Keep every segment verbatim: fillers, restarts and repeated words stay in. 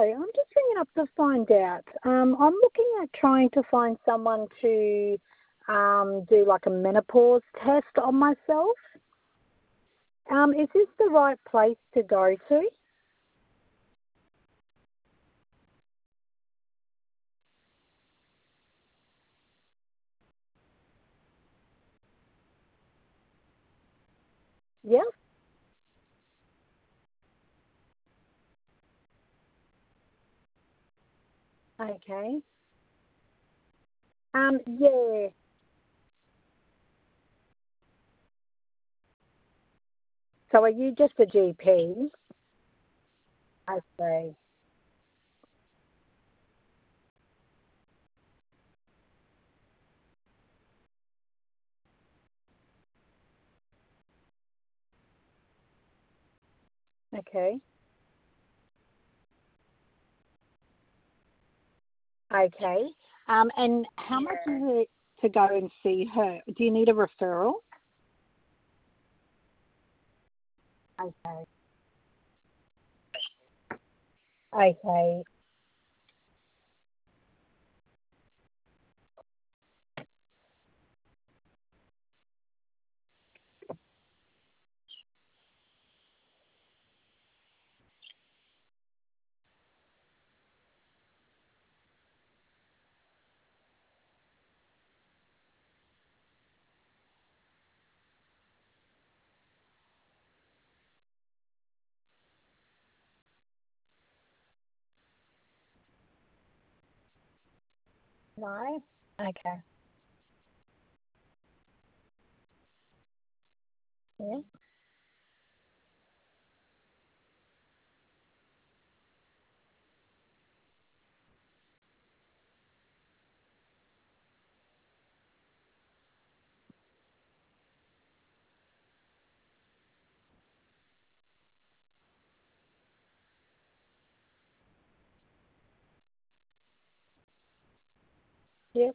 I'm just ringing up to find out. Um, I'm looking at trying to find someone to um, do like a menopause test on myself. Um, is this the right place to go to? Yep. Okay. Um, yeah. So are you just a G P? I see. Okay. Okay. Um, and how much is it to go and see her? Do you need a referral? Okay. Okay. No? Okay. Yeah. Yep.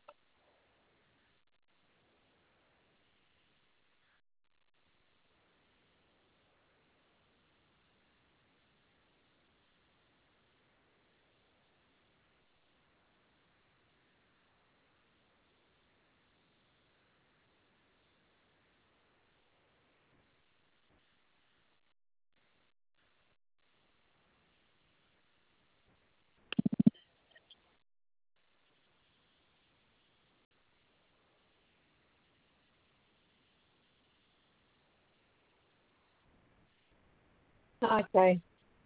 Okay.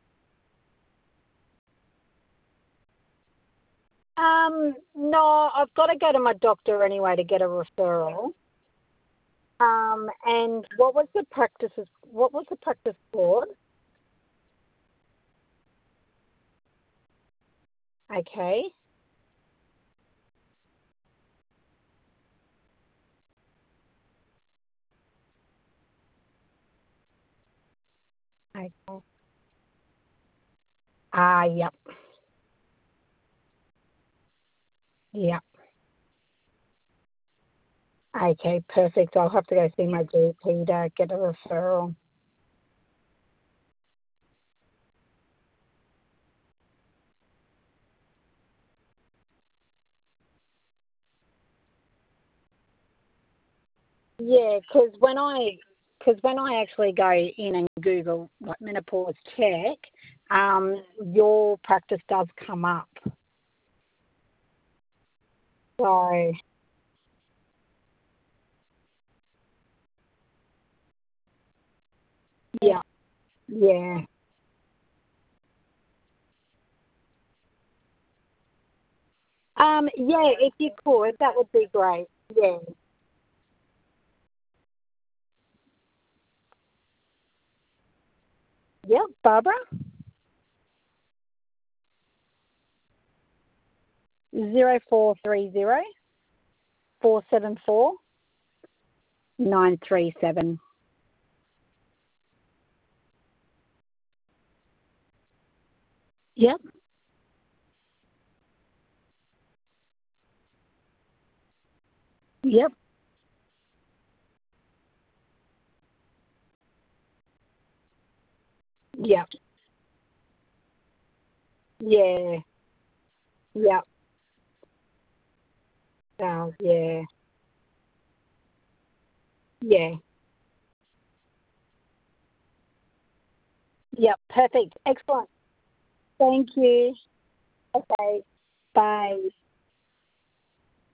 Um, no, I've got to go to my doctor anyway to get a referral. Um, and what was the practice? What was the practice for? Okay. Okay. Ah, yep. Yep. Okay, perfect. I'll have to go see my G P to get a referral. Yeah, because when I because when I actually go in and Google like menopause check, um, your practice does come up. So yeah, yeah. Um, yeah, if you could, that would be great. Yeah. Yep, Barbara. Zero four three zero four seven four nine three seven. Yep. Yep. Yep. Yeah. Yep. Oh, yeah. Yeah. Yep. Perfect. Excellent. Thank you. Okay. Bye.